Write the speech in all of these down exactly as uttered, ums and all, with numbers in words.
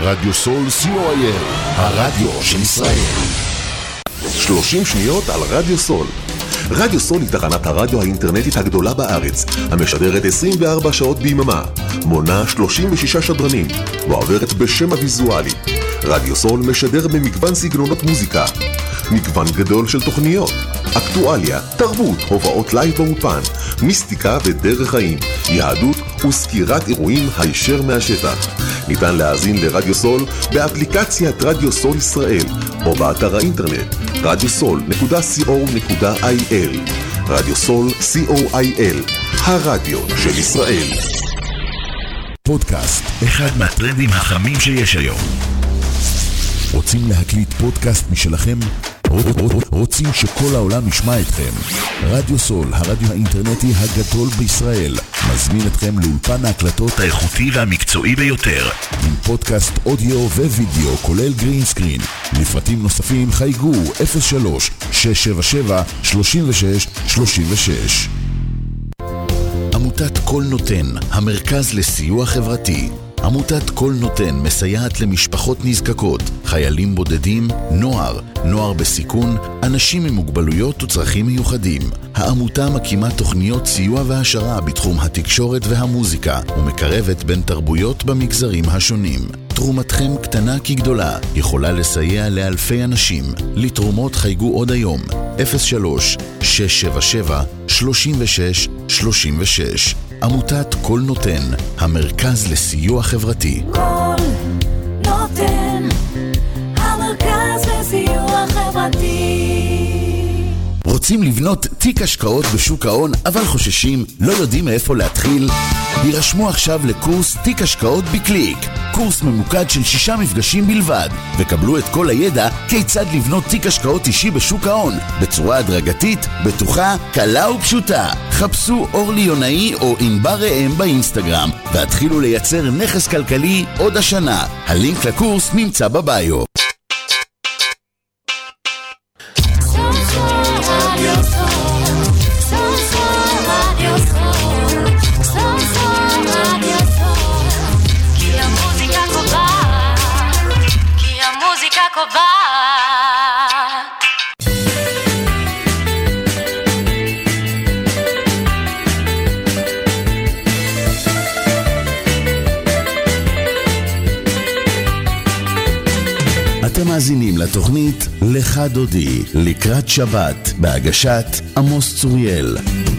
רדיו סול סי או איי אל, הרדיו של ישראל. שלושים שניות על רדיו סול. רדיו סול היא תחנת הרדיו האינטרנטית הגדולה בארץ, המשדרת עשרים וארבע שעות ביממה, מונה שלושים ושישה שדרנים, ועוברת בשם הוויזואלי. רדיו סול משדר במגוון סגנונות מוזיקה, מגוון גדול של תוכניות, אקטואליה, תרבות, הופעות לייב באופן, מיסטיקה ודרך חיים, יהדות וסקירת אירועים הישר מהשטח. ניתן להאזין לרדיו סול באפליקציית רדיו סול ישראל או באתר האינטרנט רדיו סול נקודה סי או נקודה איי אל. רדיו סול סי או איי אל, הרדיו של ישראל. פודקאסט, אחד מהטרנדים החמים שיש היום. רוצים להקליט פודקאסט משלכם? רוצים שכל העולם ישמע אתכם? רדיו סול, הרדיו האינטרנטי הגדול בישראל, מזמין אתכם לאולפן ההקלטות האיכותי והמקצועי ביותר, עם פודקאסט אודיו ווידאו כולל גרין סקרין. לפרטים נוספים חייגו אפס שלוש שש שבע שבע שלושים ושש שלושים ושש. עמותת כל נותן, המרכז לסיוע חברתי. עמותת כל נותן מסייעת למשפחות נזקקות, חיילים בודדים, נוער, נוער בסיכון, אנשים עם מוגבלויות וצרכים מיוחדים. העמותה מקימה תוכניות סיוע והשרה בתחום התקשורת והמוזיקה, ומקרבת בין תרבויות במגזרים השונים. תרומתכם קטנה כגדולה, יכולה לסייע לאלפי אנשים. לתרומות חייגו עוד היום, אפס שלוש שש שבע שבע שלושים ושש שלושים ושש. עמותת כל נותן, המרכז לסיוע חברתי. כל נותן, המרכז לסיוע חברתי. רוצים לבנות תיק השקעות בשוק ההון, אבל חוששים, לא יודעים מאיפה להתחיל? יירשמו עכשיו לקורס תיק השקעות בקליק. קורס ממוקד של שישה מפגשים בלבד, וקבלו את כל הידע כיצד לבנות תיק השקעות אישי בשוק ההון, בצורה הדרגתית, בטוחה, קלה ופשוטה. חפשו אורלי יונאי או ענבר ראם באינסטגרם, והתחילו לייצר נכס כלכלי עוד השנה. הלינק לקורס נמצא בביו. אתם מאזינים לתוכנית לך דודי לקראת שבת בהגשת עמוס צוריאל.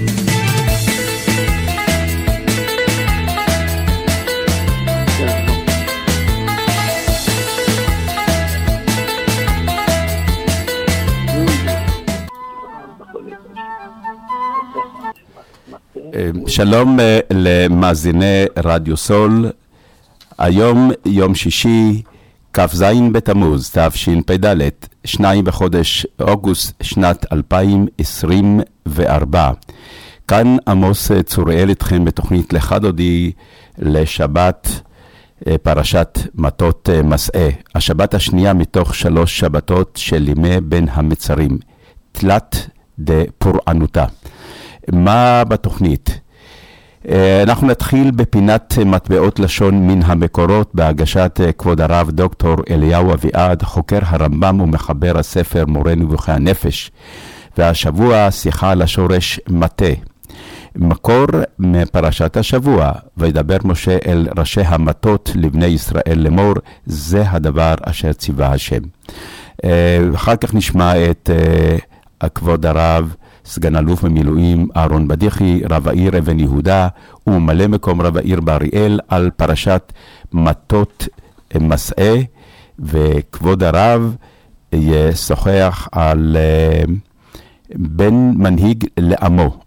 שלום למאזיני רדיו סול. היום יום שישי כ"ז בתמוז תשפ"ד, שניים בחודש אוגוסט שנת אלפיים עשרים וארבע. כאן עמוס צוריאל איתכם בתוכנית לך דודי לשבת פרשת מטות מסעה, השבת השנייה מתוך שלוש שבתות של ימי בין המצרים, תלת דפורענותה. מה בתוכנית? אנחנו נתחיל בפינת מטבעות לשון מן המקורות בהגשת כבוד הרב דוקטור אליהו אביעד, חוקר הרמב"ם ומחבר הספר מורה נבוכי הנפש, והשבוע שיחה על השורש מטה. מקור מפרשת השבוע, וידבר משה אל ראשי המטות לבני ישראל לאמור, זה הדבר אשר ציווה השם. אחר כך נשמע את כבוד הרב סגן אלוף במילואים אהרון בדיחי, רב העיר אבן יהודה וממלא מקום רב העיר באריאל, על פרשת מטות מסעה, וכבוד הרב ישוחח על בן מנהיג לעמו.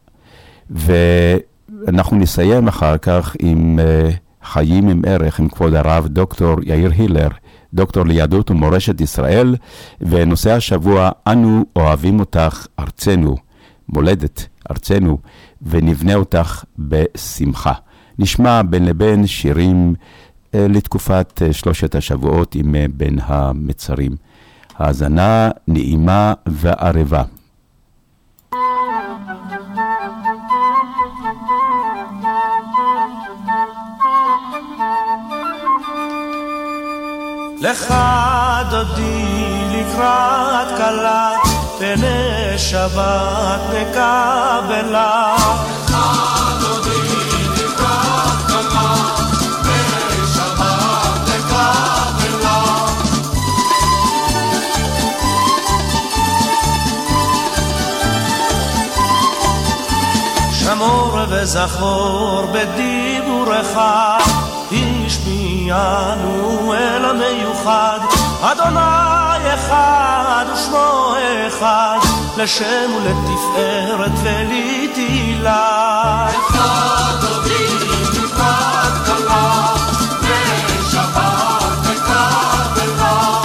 ואנחנו נסיים אחר כך עם חיים עם ערך עם כבוד הרב דוקטור יאיר הילר, דוקטור ליהדות ומורשת ישראל, ונושא השבוע, אנו אוהבים אותך ארצנו, מולדת ארצנו, ונבנה אותך בשמחה. נשמע בין לבין שירים לתקופת שלושת השבועות עם בין המצרים. האזנה נעימה וערבה. לך דודי לקראת קלה, פני שבת נקבלה. לך דודי לקראת קלה, פני שבת נקבלה. שמור וזכור בדיבורך, השמיענו אל המיוחד, אדוני אחד ושמו אחד, לשם ולתפארת ולתהילה. אחד דודי לקראת קלה, ושבת נקבלה.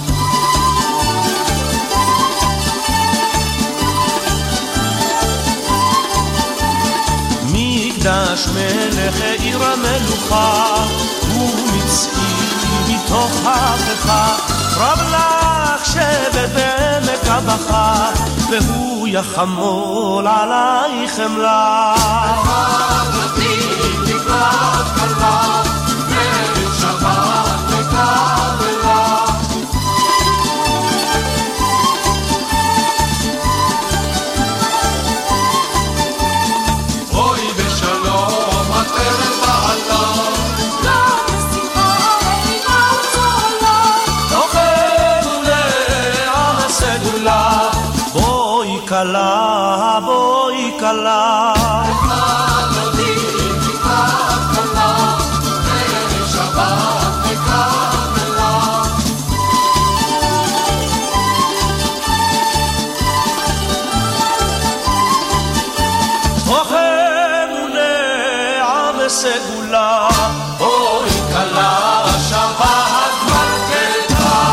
מקדש מלך עיר המלוכה, ומציא מתוך הפכה, רב לך שבט בעמק הבכה, והוא יחמול עלייך חמלה. אחד דודי לקראת קלה, ושבת נקבלה. אוי בשלום עטרת בעלה, קלה בואי קלה. אחד דודי לקראת קלה, ושבת נקבלה. תוכן ונעה וסגולה, בואי קלה שבת מלכתה.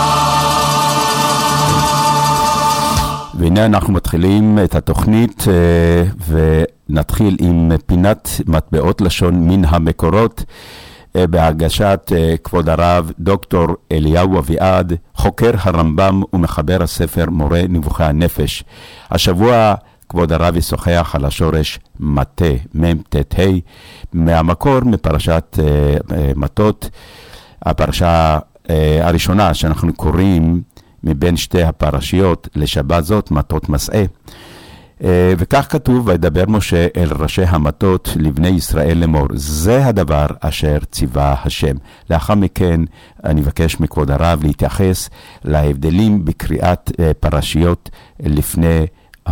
והנה אנחנו מתחילים את התוכנית ונתחיל עם פינת מטבעות לשון מן המקורות בהגשת כבוד הרב דוקטור אליהו אביעד, חוקר הרמב"ם ומחבר הספר מורה נבוכי הנפש. השבוע כבוד הרב ישוחח על השורש מטה, מם תת ה', מהמקור מפרשת מטות, הפרשה הראשונה שאנחנו קוראים מבין שתי הפרשיות לשבת זאת, מטות מסעה. וכך כתוב, וידבר משה אל ראשי המטות לבני ישראל לאמור, זה הדבר אשר ציווה השם. לאחר מכן אני מבקש מכבוד הרב להתייחס להבדלים בקריאת פרשיות לפני,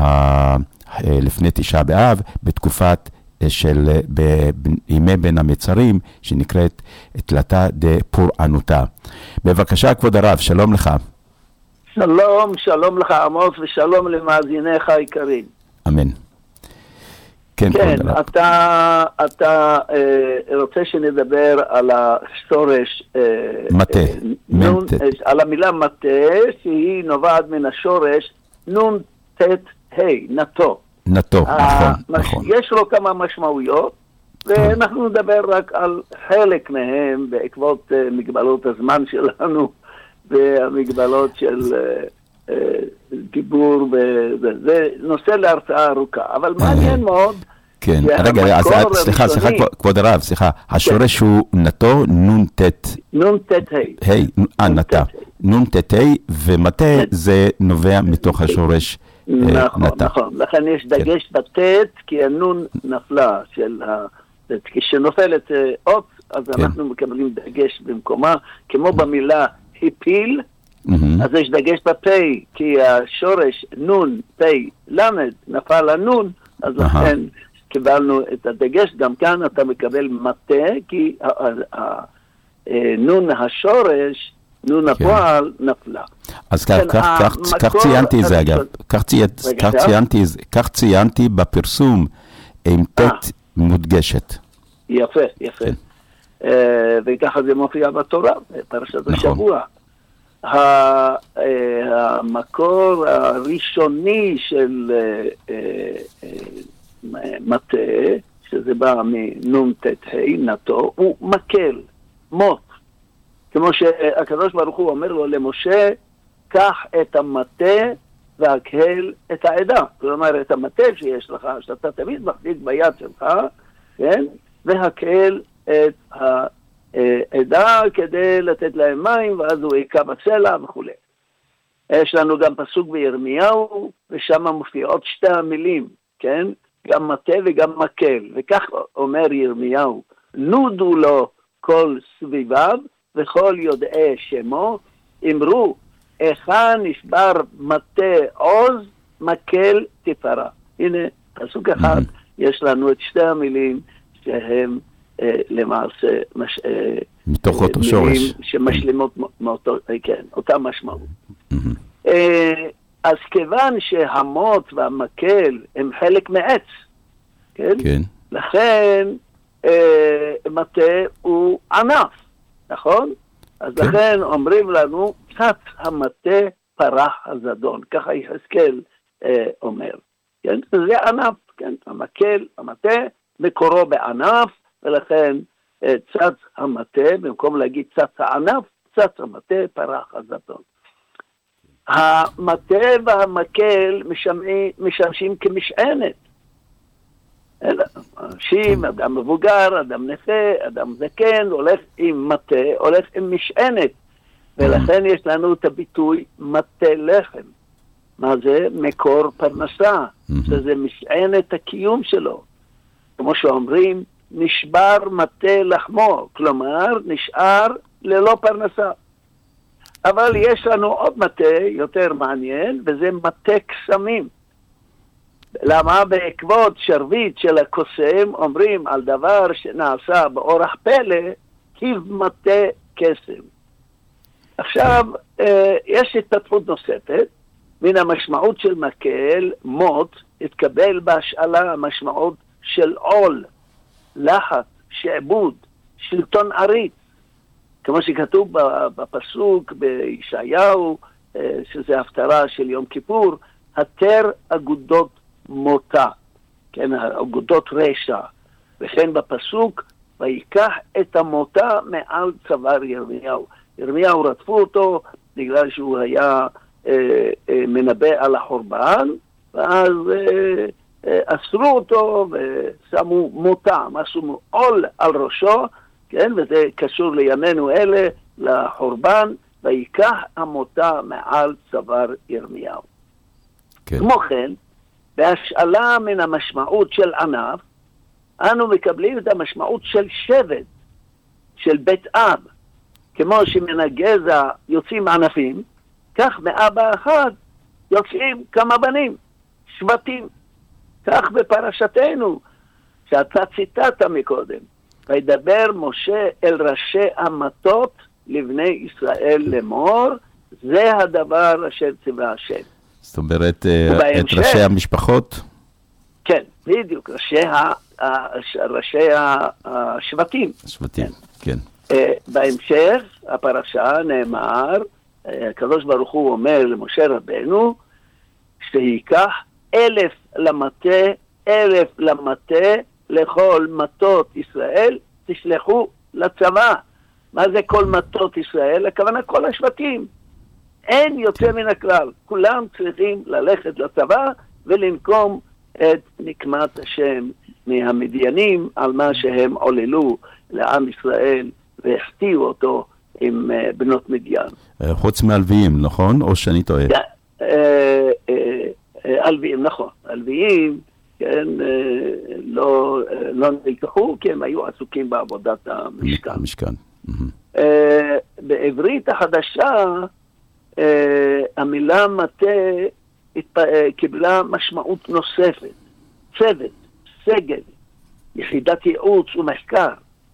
לפני תשעה באב, בתקופת של בימי בין המצרים, שנקראת תלתה דפורענותה. בבקשה כבוד הרב, שלום לך. שלום, שלום לך עמוס, ושלום למאזיניך היקרים. אמן. כן, כן, אתה, אתה אה, רוצה שנדבר על השורש אה, מטה, אה, נון, אה, על המילה מטה, שהיא נובעת מן השורש נון תת ה', נטו. נטו, נכון, נכון. יש לו כמה משמעויות, ואנחנו נדבר רק על חלק מהם בעקבות אה, מגבלות הזמן שלנו, והמגבלות של uh, uh, דיבור, זה נושא להרצאה ארוכה, אבל מעניין מאוד. כן, רגע, סליחה, סליחה, כבוד הרב, סליחה, השורש הוא נטו, נון תת. נון תת ה'. אה, נטה. נון תת ה', ומטה זה נובע מתוך השורש נטה. נכון, נכון. לכן יש דגש בתת, כי הנון נפלה של ה... כשנופלת אות, אז אנחנו מקבלים דגש במקומה, כמו במילה הפיל, אז יש דגש בפי, כי השורש נון, פי, למד, נפל הנון, אז לכן קיבלנו את הדגש. גם כאן אתה מקבל מטה, כי נון השורש, נון הפועל, נפלה. אז כך ציינתי זה אגב, כך ציינתי בפרסום עם תת מודגשת. יפה, יפה. וככה זה מופיע בתורה, פרשת השבוע. המקור הראשוני של מטה, שזה בא מנון תת ה', נטו, הוא מקל, מוט. כמו שהקדוש ברוך הוא אומר לו למשה, קח את המטה והקהל את העדה. כלומר, את המטה שיש לך, שאתה תמיד מחזיק ביד שלך, כן? והקהל את, ה, עדה כדי לתת להם מים, ואז הוא היכה בסלע וכו'. יש לנו גם פסוק בירמיהו, ושם מופיעות שתי המילים, כן? גם מטה וגם מקל, וכך אומר ירמיהו, נודו לו כל סביביו, וכל יודעי שמו, אמרו, היכן נשבר מטה עוז, מקל תפארה. הנה, פסוק אחד, יש לנו את שתי המילים שהם אה, למעשה מש, אה, מתוך אה, אותו שורש. שמשלימות מאותו, כן, אותה משמעות. אה, אז כיוון שהמוט והמקל הם חלק מעץ, כן? כן. לכן אה, מטה הוא ענף, נכון? אז כן. לכן אומרים לנו, קצת המטה פרח הזדון, ככה יחזקאל אה, אומר. כן? זה ענף, כן? המקל, המטה, מקורו בענף, ולכן אה, צץ המטה, במקום להגיד צץ הענף, צץ המטה פרח הזדון. המטה והמקל משמשים, משמשים כמשענת. אנשים, אדם מבוגר, אדם נכה, אדם זקן, הולך עם מטה, הולך עם משענת. ולכן יש לנו את הביטוי מטה לחם. מה זה? מקור פרנסה. שזה משענת הקיום שלו. כמו שאומרים, נשבר מטה לחמו. כלומר, נשאר ללא פרנסה. אבל יש לנו עוד מטה יותר מעניין, וזה מטה קסמים. למה? בעקבות שרביט של הקוסם אומרים על דבר שנעשה באורח פלא, היב מטה קסם. עכשיו, יש התפתחות נוספת, מן המשמעות של מקל, מוט, התקבל בהשאלה המשמעות של עול, לחץ, שעבוד, שלטון עריץ. כמו שכתוב בפסוק בישעיהו, שזה הפטרה של יום כיפור, התר אגודות מותה, כן, אגודות רשע. וכן בפסוק, ויקח את המותה מעל צוואר ירמיהו. ירמיהו רדפו אותו בגלל שהוא היה אה, אה, מנבא על החורבן, ואז אה, אה, אסרו אותו ושמו מותה, משהו עול על ראשו, כן, וזה קשור לימינו אלה, לחורבן, ויקח המותה מעל צוואר ירמיהו. כן. כמו כן, בהשאלה מן המשמעות של ענף, אנו מקבלים את המשמעות של שבט, של בית אב. כמו שמן הגזע יוצאים ענפים, כך מאבא אחד יוצאים כמה בנים, שבטים. כך בפרשתנו, שאתה ציטטת מקודם, וידבר משה אל ראשי המטות לבני ישראל לאמור, זה הדבר אשר ציווה השם. זאת אומרת, את ראשי המשפחות? כן, בדיוק, ראשי, ה, ראשי השבטים. השבטים, כן. בהמשך, הפרשה נאמר, הקדוש ברוך הוא אומר למשה רבנו, שיקח אלף למטה, אלף למטה, לכל מטות ישראל, תשלחו לצבא. מה זה כל מטות ישראל? הכוונה כל השבטים. אין יוצא מן הכלל. כולם צריכים ללכת לצבא ולנקום את נקמת השם מהמדיינים על מה שהם עוללו לעם ישראל והחטיאו אותו עם בנות מדיין. חוץ מהלוויים, נכון? או שאני טועה? הלוויים, נכון. הלוויים, כן, לא נלקחו כי הם היו עסוקים בעבודת המשכן. המשכן. בעברית החדשה, המילה מטה קיבלה משמעות נוספת. צוות, סגל, יחידת ייעוץ ומחקר.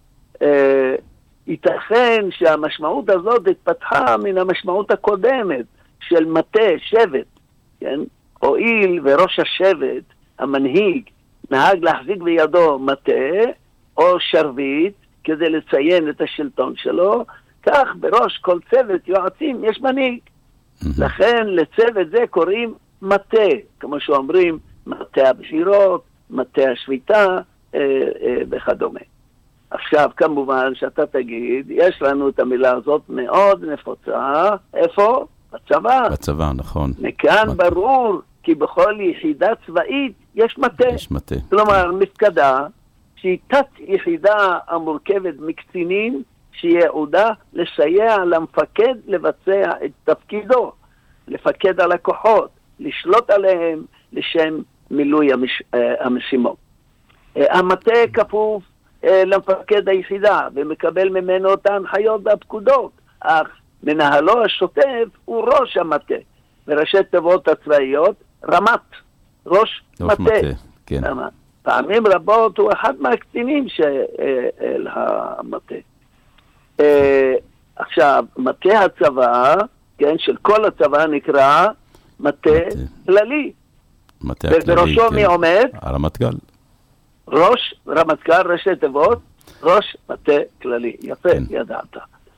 ייתכן שהמשמעות הזאת התפתחה מן המשמעות הקודמת של מטה, שבט, כן? הואיל וראש השבט, המנהיג, נהג להחזיק בידו מטה או שרביט כדי לציין את השלטון שלו, כך בראש כל צוות יועצים יש מנהיג. לכן לצוות זה קוראים מטה, כמו שאומרים, מטה הבחירות, מטה השביתה אה, אה, וכדומה. עכשיו, כמובן שאתה תגיד, יש לנו את המילה הזאת מאוד נפוצה, איפה? בצבא. בצבא, נכון. מכאן מטה. ברור, כי בכל יחידה צבאית יש מטה. יש מטה. כלומר, מפקדה, שהיא תת יחידה המורכבת מקצינים, שיעודה לסייע למפקד לבצע את תפקידו, לפקד על הכוחות, לשלוט עליהם לשם מילוי המש... המשימות. המטה כפוף למפקד היחידה ומקבל ממנו את ההנחיות והפקודות, אך מנהלו השוטף הוא ראש המטה, וראשי תיבות הצבאיות רמת, ראש מטה. כן. פעמים רבות הוא אחד מהקצינים של המטה. עכשיו, מטה הצבא, כן, של כל הצבא נקרא מטה כללי. מטה הכללי, ובראשו כן. מי עומד? הרמטכ"ל. ראש רמטכ"ל, ראשי תיבות, ראש מטה כללי. יפה, כן. ידעת.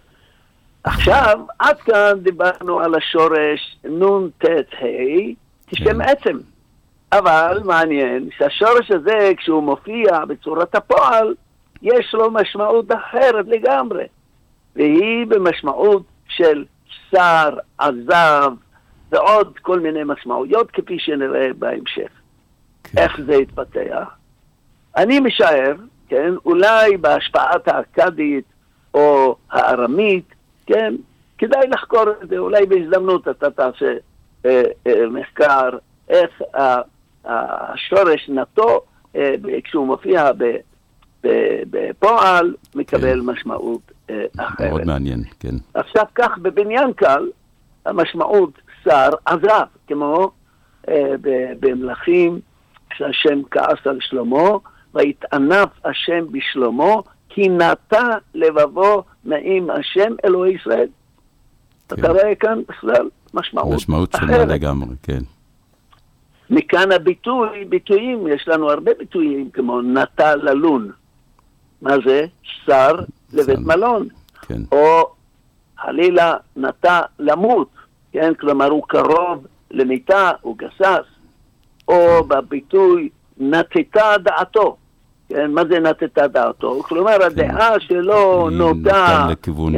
עכשיו, עד כאן דיברנו על השורש נון תת ה' כשם עצם. אבל מעניין שהשורש הזה, כשהוא מופיע בצורת הפועל, יש לו משמעות אחרת לגמרי. והיא במשמעות של שר, עזב, ועוד כל מיני משמעויות, כפי שנראה בהמשך. כן. איך זה יתפתח? אני משער, כן, אולי בהשפעת האכדית או הארמית, כן, כדאי לחקור את זה, אולי בהזדמנות אתה תעשה אה, אה, מחקר, איך אה, השורש נטו, אה, כשהוא מופיע ב, ב, בפועל, מקבל כן. משמעות אה, אחרת. מאוד מעניין, כן. עכשיו כך, בבניין קל, המשמעות שר עזב, כמו אה, במלכים, כשהשם כעס על שלמה, והתענף השם בשלמה, כי נטע לבבו נעים השם אלוהי ישראל. כן. אתה רואה כאן בכלל משמעות, משמעות שונה לגמרי, כן. מכאן הביטוי, ביטויים, יש לנו הרבה ביטויים, כמו נטע ללון. מה זה? שר לבית מלון. כן. או חלילה נטע למות, כן? כלומר הוא קרוב למיטה, הוא גסס. או בביטוי נטטה דעתו. כן, מה זה נטטה דעתו? כלומר, הדעה שלו נוטה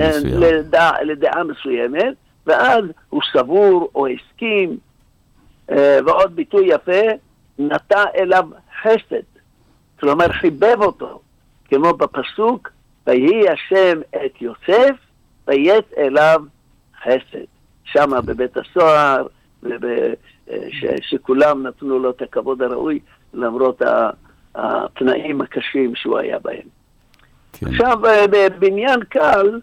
לדעה מסוימת, ואז הוא סבור או הסכים, ועוד ביטוי יפה, נטע אליו חסד. כלומר, חיבב אותו, כמו בפסוק, ויהי השם את יוסף, ויית אליו חסד. שמה בבית הסוהר, שכולם נתנו לו את הכבוד הראוי, למרות התנאים הקשים שהוא היה בהם. כן. עכשיו, בבניין קל,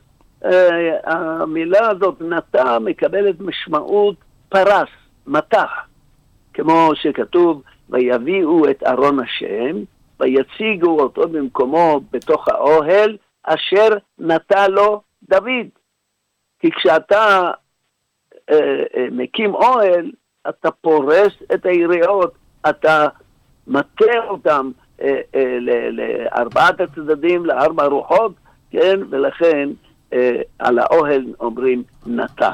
המילה הזאת נטע מקבלת משמעות פרס, מתח, כמו שכתוב, ויביאו את ארון השם, ויציגו אותו במקומו בתוך האוהל, אשר נטע לו דוד. כי כשאתה אה, אה, מקים אוהל, אתה פורס את היריעות, אתה מטה אותם אה, אה, לארבעת הצדדים, לארבע רוחות, כן? ולכן אה, על האוהל אומרים נטע.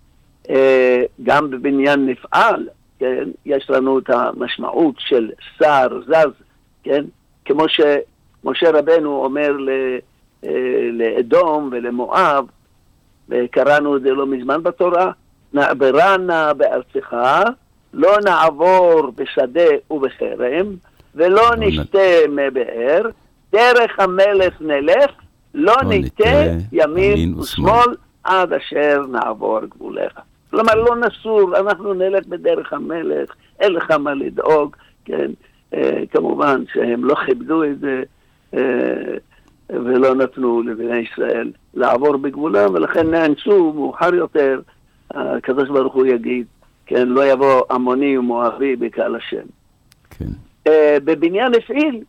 אה, גם בבניין נפעל, כן? יש לנו את המשמעות של שר, זז, כן? כמו שמשה רבנו אומר ל, אה, לאדום ולמואב, וקראנו את זה לא מזמן בתורה, נעברה נא בארצך, לא נעבור בשדה ובחרם, ולא נשתה מבאר, דרך המלך נלך, לא ניתה ימין ושמאל, עד אשר נעבור גבוליך. כלומר, לא נסור, אנחנו נלך בדרך המלך, אין לך מה לדאוג, כן? אה, כמובן שהם לא כיבדו את זה, אה, ולא נתנו לבני ישראל לעבור בגבולם, ולכן נאנסו מאוחר יותר, הקדוש ברוך הוא יגיד, כן, לא יבוא עמוני ומואבי בקהל השם. כן. Uh, בבניין הפעיל,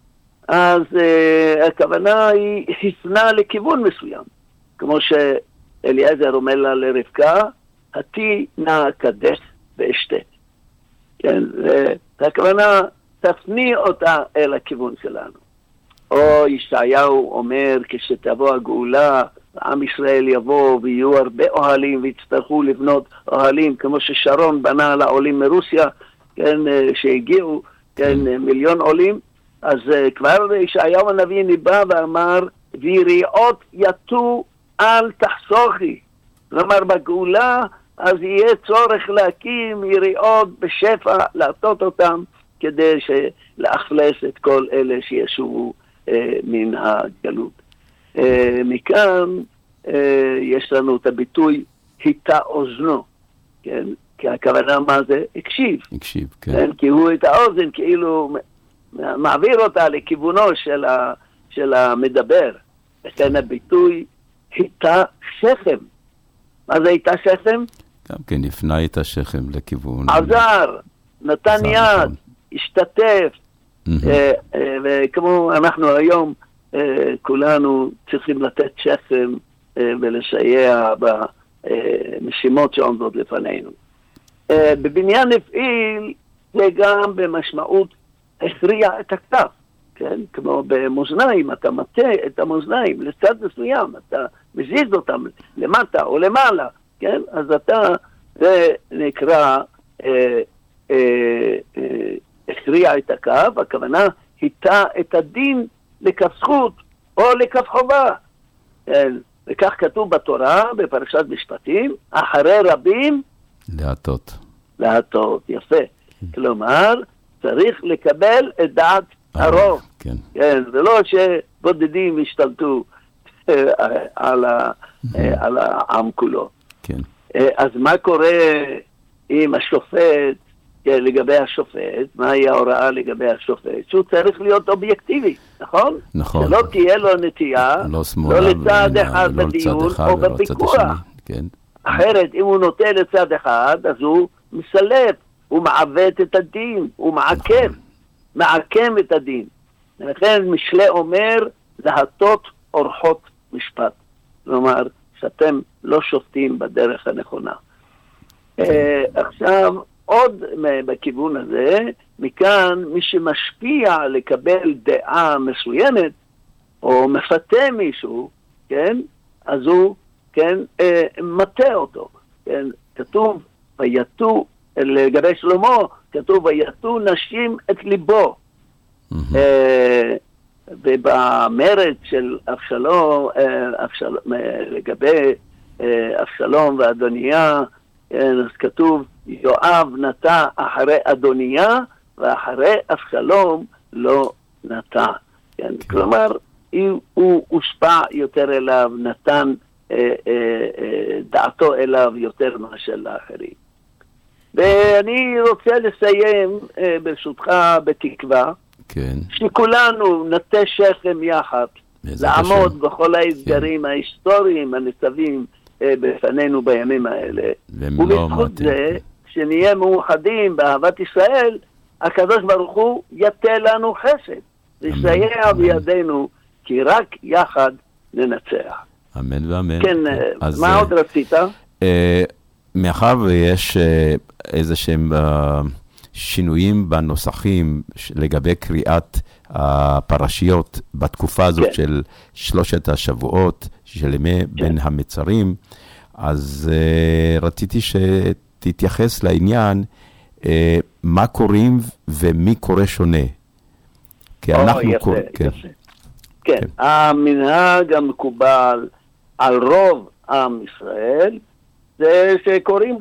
אז uh, הכוונה היא הפנה לכיוון מסוים, כמו שאליעזר אומר לה לרבקה, התי נא קדש ואשתה. כן, והכוונה תפני אותה אל הכיוון שלנו. או ישעיהו אומר, כשתבוא הגאולה, עם ישראל יבוא ויהיו הרבה אוהלים ויצטרכו לבנות אוהלים, כמו ששרון בנה לעולים מרוסיה, כן, שהגיעו, כן, מיליון עולים. אז כבר ישעיהו הנביא ניבא ואמר, ויריעות יטו אל תחסוכי. כלומר, בגאולה, אז יהיה צורך להקים יריעות בשפע, לעטות אותם, כדי לאכלס את כל אלה שישובו אה, מן הגלות. אה, מכאן אה, יש לנו את הביטוי היטה אוזנו, כן? כי הכוונה מה זה? הקשיב. הקשיב, כן. כן? כי הוא את האוזן כאילו מעביר אותה לכיוונו של, ה, של המדבר. וכן הביטוי היטה שכם. מה זה היטה שכם? גם כן, הפנה את השכם לכיוון. עזר, נתן יד, השתתף. וכמו אנחנו היום, כולנו צריכים לתת שכם ולסייע במשימות שעומדות לפנינו. בבניין הפעיל זה גם במשמעות הכריע את הכתף, כן? כמו במאזניים, אתה מטה את המאזניים לצד מסוים, אתה מזיז אותם למטה או למעלה, כן? אז אתה, זה נקרא אה, אה, אה, הכריע את הכף, הכוונה היטה את הדין לכף זכות או לכף חובה. כן? וכך כתוב בתורה, בפרשת משפטים, אחרי רבים להטות. להטות, יפה. כלומר, צריך לקבל את דעת הרוב. כן. כן, זה לא שבודדים השתלטו על על העם כולו. כן. אז מה קורה עם השופט, לגבי השופט, מהי ההוראה לגבי השופט? שהוא צריך להיות אובייקטיבי, נכון? נכון. שלא תהיה לו נטייה, לא לא לצד אחד בדיון או בפיקוח. כן. אחרת, אם הוא נוטה לצד אחד, אז הוא מסלף, הוא מעוות את הדין, הוא מעקם, מעקם את הדין. ולכן משלי אומר, להטות אורחות משפט. כלומר, שאתם לא שופטים בדרך הנכונה. עכשיו, עוד בכיוון הזה, מכאן מי שמשפיע לקבל דעה מסוימת, או מפתה מישהו, כן? אז הוא, כן, מטה אותו. כן? כתוב, ויתו, לגבי שלמה, כתוב, ויתו נשים את ליבו. ובמרד של אבשלום, לגבי אבשלום ואדוניה, אז כתוב, יואב נטע אחרי אדוניה, ואחרי אבשלום לא נטע. כן? כלומר, הוא הושפע יותר אליו, נתן דעתו אליו יותר מאשר לאחרים. ואני רוצה לסיים ברשותך בתקווה, כן. שכולנו נטה שכם יחד, לעמוד השם. בכל האתגרים כן. ההיסטוריים הניצבים בפנינו בימים האלה. ובזכות זה, כן. כשנהיה מאוחדים באהבת ישראל, הקדוש ברוך הוא יתה לנו חסד, ויסייע בידינו, כי רק יחד ננצח. אמן ואמן. כן, אז מה עוד רצית? מאחר ויש איזה שהם שינויים בנוסחים לגבי קריאת הפרשיות בתקופה הזאת של שלושת השבועות של ימי בין המצרים, אז רציתי שתתייחס לעניין מה קוראים ומי קורא שונה. כי אנחנו קוראים... כן, המנהג המקובל על רוב עם ישראל, זה שקוראים,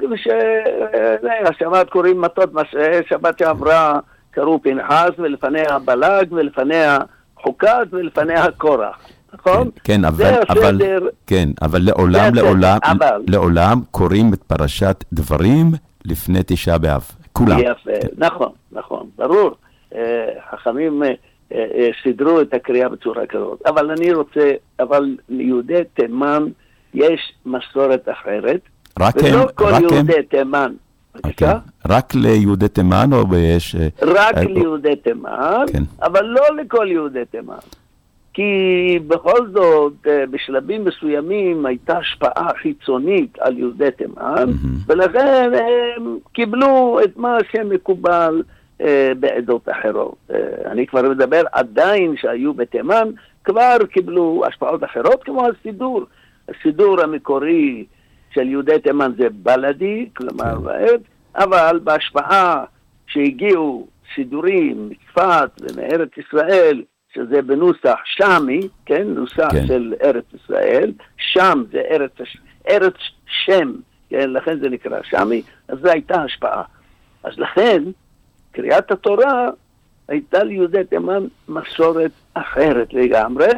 השבת קוראים מטות מסעה, שבת שעברה קראו פנחס, ולפניה בלג, ולפניה חוקת, ולפניה קורח, נכון? כן, אבל, אבל, כן, אבל לעולם, לעולם, לעולם קוראים את פרשת דברים לפני תשעה באב, כולם. יפה, נכון, נכון, ברור. חכמים סדרו את הקריאה בצורה כזאת, אבל אני רוצה, אבל ליהודי תימן יש מסורת אחרת, רק ולא הם, כל רק יהודי הם, תימן. okay. רק ליהודי תימן או יש... רק uh, ליהודי תימן, כן. אבל לא לכל יהודי תימן. כי בכל זאת, בשלבים מסוימים הייתה השפעה חיצונית על יהודי תימן, mm-hmm. ולכן הם קיבלו את מה שמקובל uh, בעדות אחרות. Uh, אני כבר מדבר עדיין שהיו בתימן, כבר קיבלו השפעות אחרות, כמו הסידור. הסידור המקורי של יהודי תימן זה בלדי, כלומר, כן. אבל בהשפעה שהגיעו סידורים מצפת ומארץ ישראל, שזה בנוסח שמי, כן, נוסח כן. של ארץ ישראל, שם זה ארץ, ארץ שם, כן, לכן זה נקרא שמי, אז זו הייתה השפעה. אז לכן, קריאת התורה הייתה ליהודי תימן מסורת אחרת לגמרי,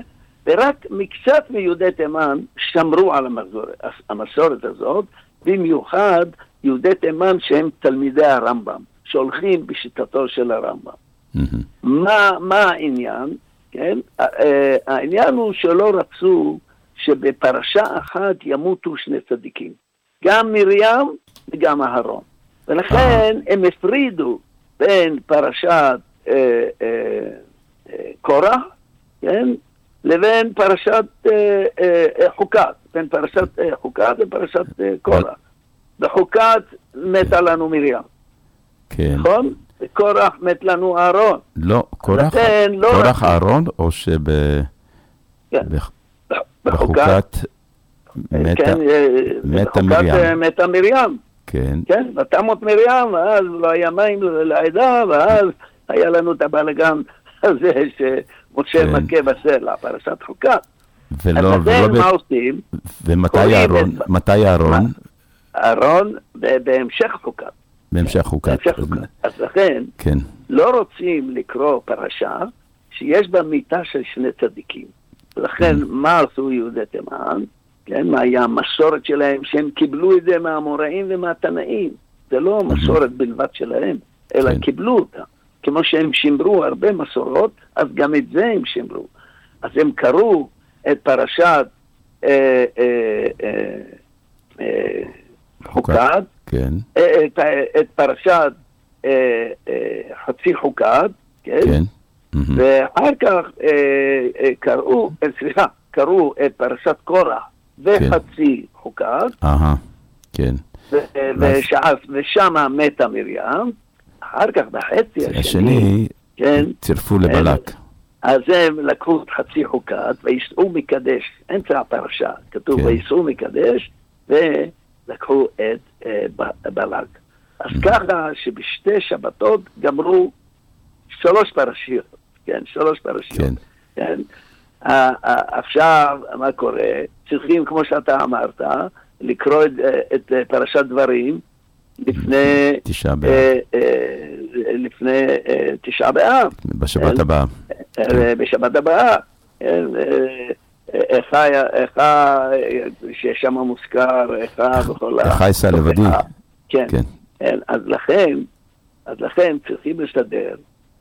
ורק מקצת מיהודי תימן שמרו על המסורת, המסורת הזאת, במיוחד יהודי תימן שהם תלמידי הרמב"ם, שהולכים בשיטתו של הרמב"ם. Mm-hmm. מה, מה העניין? כן? העניין הוא שלא רצו שבפרשה אחת ימותו שני צדיקים, גם מרים וגם אהרון. ולכן הם הפרידו בין פרשת אה, אה, אה, קורח, כן? לבין פרשת אה, אה, חוקת, בין פרשת אה, חוקת לפרשת אה, קורח. בחוקת מתה לנו מרים. כן. נכון? קורח מת לנו אהרון. לא, קורח, לא קורח אהרון, או שב... כן. בח... בחוקת, בחוקת מתה, כן, מתה בחוקת מרים. מתה מרים. כן. כן, ותמות מרים, ואז לא היה מים לעדה, ואז היה לנו את הבלגן הזה שמשה כן. מכה בסלע, פרשת חוקת. ולא, אז ולא מה ב... עושים? ומתי אהרון? את... מתי אהרון? אהרון בהמשך חוקת. בהמשך חוקת. בהמשך חוקת. אז לכן, כן. לא רוצים לקרוא פרשה שיש בה מיתה של שני צדיקים. לכן, מה עשו יהודי תימן? כן, מה היה המסורת שלהם, שהם קיבלו את זה מהאמוראים ומהתנאים. זה לא מסורת בלבד שלהם, אלא כן. קיבלו אותה. כמו שהם שמרו הרבה מסורות, אז גם את זה הם שמרו. אז הם קראו את פרשת אה, אה, אה, אה, חוקת, כן. את, את פרשת אה, אה, חצי חוקת, כן? כן. ואחר כך אה, אה, קראו, אה, סליחה, קראו את פרשת קורח וחצי חוקת, אהה, כן. ושם מתה מרים, אחר כך בחצי השני, השני כן, צירפו לבלק. אז הם לקחו את חצי חוקת ויסעו מקדש, אמצע הפרשה, כתוב כן. ויסעו מקדש, ולקחו את אה, בלק. אז ככה שבשתי שבתות גמרו שלוש פרשיות, כן, שלוש פרשיות. כן. כן. עכשיו, מה קורה? צריכים, כמו שאתה אמרת, לקרוא את, את פרשת דברים לפני תשעה באב. אה, אה, לפני אה, תשעה באב. בשבת הבאה. אה, בשבת הבאה. איך ששם מוזכר, איך בכל ה... איך יישא לבדי. כן. אז לכן, אז לכן צריכים לסדר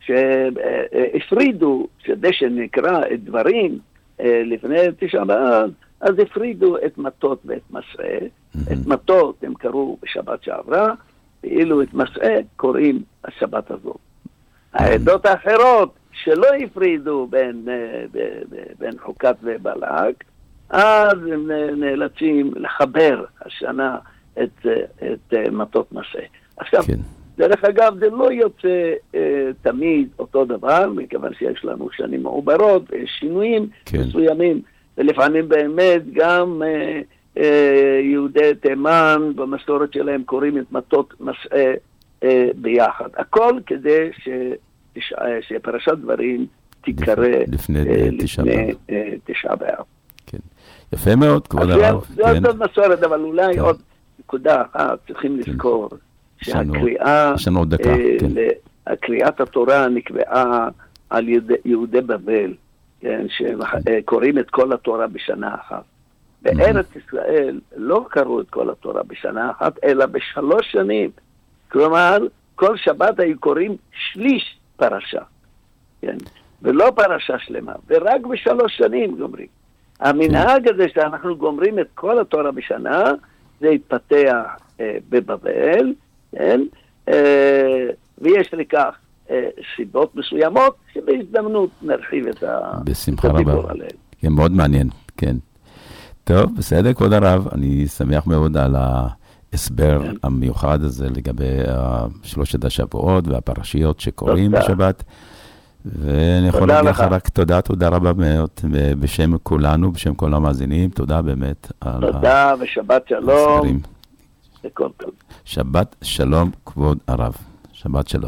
שהפרידו, כדי שנקרא את דברים לפני תשעה באב, אז הפרידו את מטות ואת מסעה. את מטות הם קראו בשבת שעברה, ואילו את מסעה קוראים השבת הזאת. העדות האחרות שלא הפרידו בין, בין חוקת ובלק, אז הם נאלצים לחבר השנה את, את מטות מסעה. עכשיו, כן. דרך אגב, זה לא יוצא אה, תמיד אותו דבר, מכיוון שיש לנו שנים מעוברות ויש שינויים כן. מסוימים, ולפעמים באמת גם אה, אה, יהודי תימן במסורת שלהם קוראים את מטות מסעה אה, ביחד. הכל כדי ש, ש, שפרשת דברים תיקרא לפני, אה, תשעה לפני באב. אה, תשעה באב. כן. יפה מאוד, כבוד הרב. זה כן. עוד מסורת, אבל אולי כן. עוד נקודה אחת צריכים כן. לזכור. שהקריאה, יש לנו עוד דקה, אה, כן. הקריאת התורה נקבעה על ידי, יהודי בבל, כן, שקוראים את כל התורה בשנה אחת. בארץ ישראל לא קראו את כל התורה בשנה אחת, אלא בשלוש שנים. כלומר, כל שבת היו קוראים שליש פרשה, כן, ולא פרשה שלמה, ורק בשלוש שנים גומרים. המנהג הזה שאנחנו גומרים את כל התורה בשנה, זה התפתח אה, בבבל, כן? אה, ויש לכך אה, סיבות מסוימות, שבהזדמנות נרחיב את הדיבור עליהן. כן, מאוד מעניין, כן. טוב, בסדר, כבוד הרב, אני שמח מאוד על ההסבר כן. המיוחד הזה לגבי שלושת השבועות והפרשיות שקוראים תודה. בשבת. ואני יכול להגיד לך רק תודה, תודה רבה מאוד בשם כולנו, בשם כל המאזינים, תודה באמת. תודה על ושבת שלום. לכל טוב. שבת שלום, כבוד הרב. שבת שלום.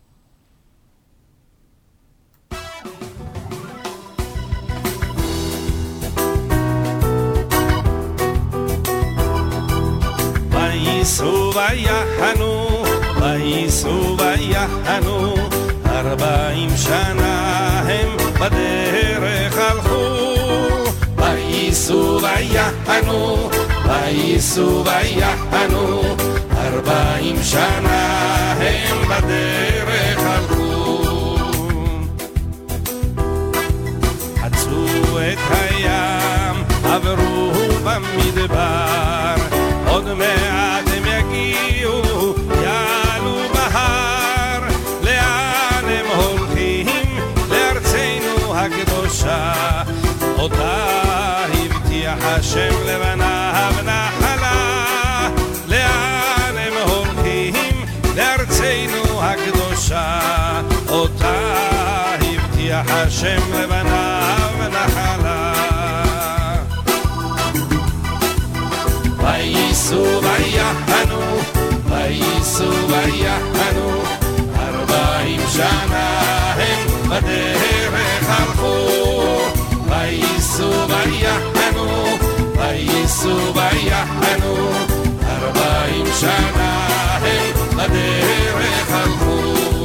וייסעו ויחנו, וייסעו ויחנו, ארבעים שנה הם בדרך הלכו, וייסעו ויחנו, וייסעו ויחנו, ארבעים שנה הם בדרך הלכו. חצו את הים, עברו במדבר, עוד מעט הם יגיעו, יעלו בהר. לאן הם הולכים? לארצנו הקדושה, אותה הבטיח השם לבניו נחלה. לאן הם הולכים? לארצנו הקדושה, אותה הבטיח השם לבניו נחלה. וייסעו ויחנו, וייסעו ויחנו, ארבעים שנה הם בדרך הלכו. וייסעו ויחנו, וייסעו ויחנו, ארבעים שנה הם בדרך הלכו.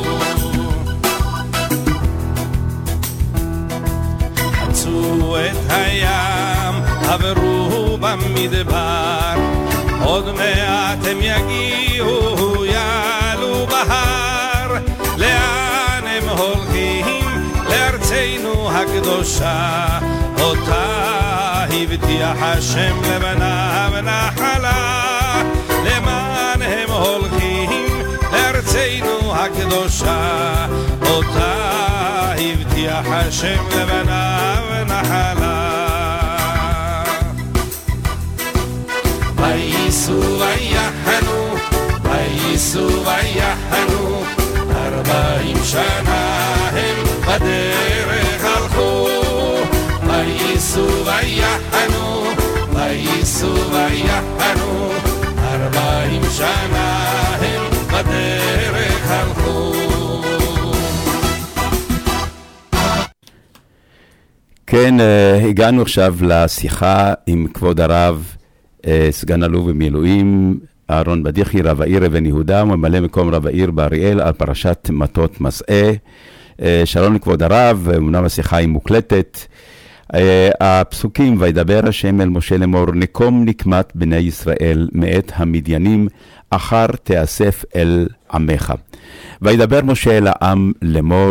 חצו את הים, עברו במדבר, עוד מעט הם יגיעו, יעלו בהר. לאן הם הולכים? לארצנו הקדושה, אותה הבטיח השם לבניו נחלה. למען הם הולכים? לארצנו הקדושה, אותה הבטיח השם לבניו נחלה. וייסעו ויחנו, וייסעו ויחנו, ארבעים שנה הם בדרך הלכו. וייסעו ויחנו, וייסעו ויחנו, ארבעים שנה הם בדרך הלכו. כן, הגענו עכשיו לשיחה עם כבוד הרב, סגן אלוף במילואים אהרון בדיחי, רב העיר אבן יהודה וממלא מקום רב העיר באריאל, על פרשת מטות מסעה. שלום לכבוד הרב, אמנם השיחה היא מוקלטת. הפסוקים, וידבר השם אל משה לאמור, נקום נקמת בני ישראל מאת המדיינים, אחר תאסף אל עמך. וידבר משה אל העם לאמור,